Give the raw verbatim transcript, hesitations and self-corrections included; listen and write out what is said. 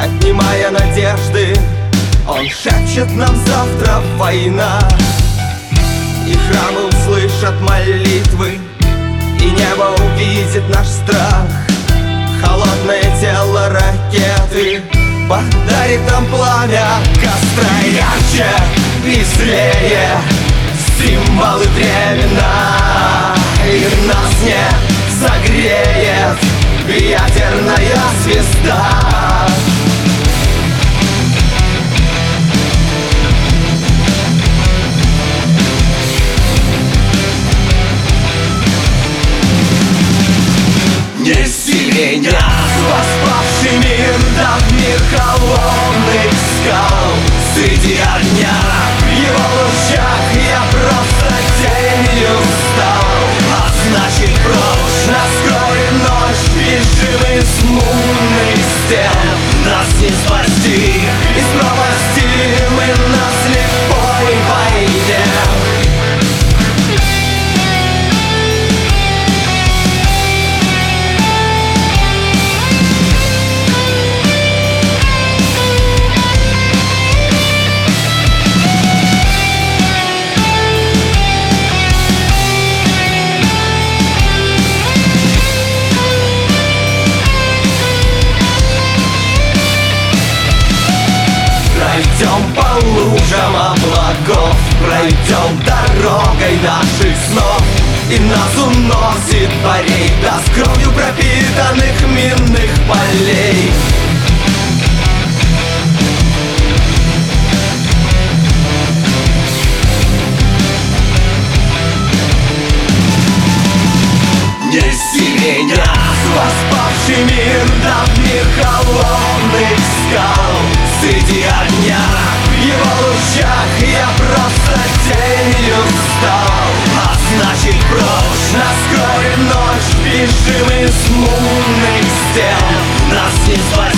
отнимая надежды. Он шепчет нам: завтра война. И храмы услышат молитвы, и небо увидит наш страх. Холодное тело ракеты подарит нам пламя костра. Ярче и злее символы времена, и нас не согреет ядерная звезда. Неси меня, воспавший мир, да в мир холодных скал. Среди огня, в его лучах я просто тенью стал. А значит, прочь нас скроет ночь, бежим из мутных стен. Нас не спасти, из пропасти мы на слепой войне. Пройдем по лужам облаков, пройдем дорогой наших снов, и нас уносит парей до с кровью пропитанных минных полей. Неси меня, воспавший мир, да в мир холодных скал. Среди огня, в его лучах я просто тенью стал. А значит, прочь нас скроет ночь, бежим из мутных стен. Нас не спасти.